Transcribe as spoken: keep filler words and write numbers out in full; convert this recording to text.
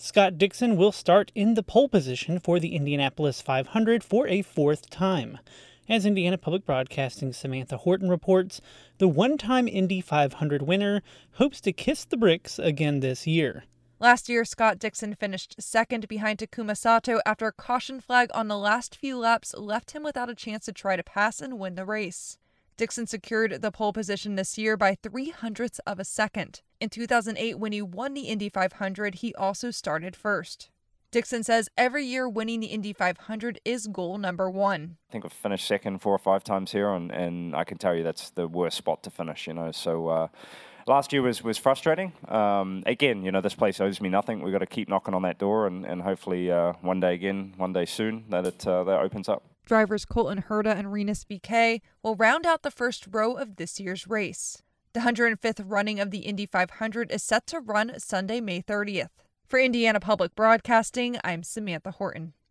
Scott Dixon will start in the pole position for the Indianapolis five hundred for a fourth time. As Indiana Public Broadcasting's Samantha Horton reports, the one-time Indy five hundred winner hopes to kiss the bricks again this year. Last year, Scott Dixon finished second behind Takuma Sato after a caution flag on the last few laps left him without a chance to try to pass and win the race. Dixon secured the pole position this year by three hundredths of a second. In two thousand eight, when he won the Indy five hundred, he also started first. Dixon says every year winning the Indy five hundred is goal number one. I think I've finished second four or five times here, and, and I can tell you that's the worst spot to finish, you know. So uh, last year was, was frustrating. Um, again, you know, this place owes me nothing. We've got to keep knocking on that door, and, and hopefully uh, one day again, one day soon, that it uh, that opens up. Drivers Colton Herta and Rinus V K will round out the first row of this year's race. The one hundred fifth running of the Indy five hundred is set to run Sunday, May thirtieth. For Indiana Public Broadcasting, I'm Samantha Horton.